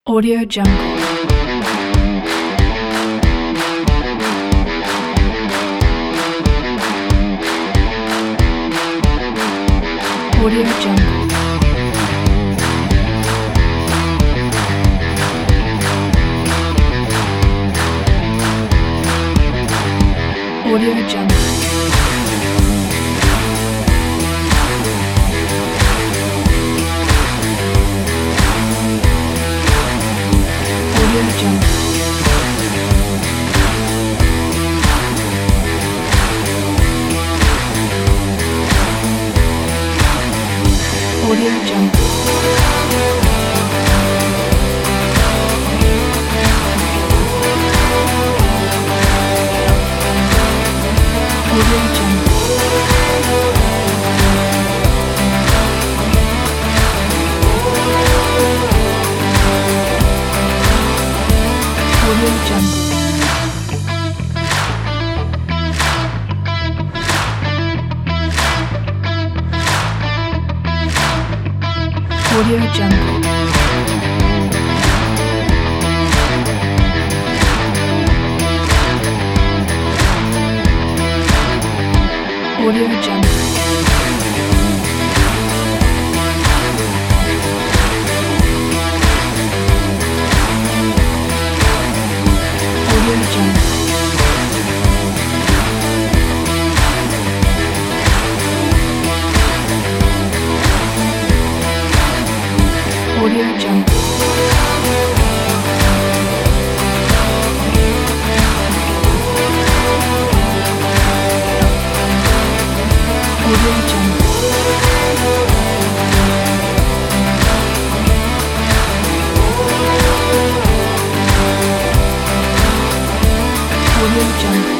Audio Jungle. Audio Jungle. Audio Jungle. Audio Jungle. Audio Jungle. Audio Jungle. Audio Jungle. Audio Jungle. Audio Jungle. Audio Jungle. Audio Jungle. Audio Jungle. Audio Jungle.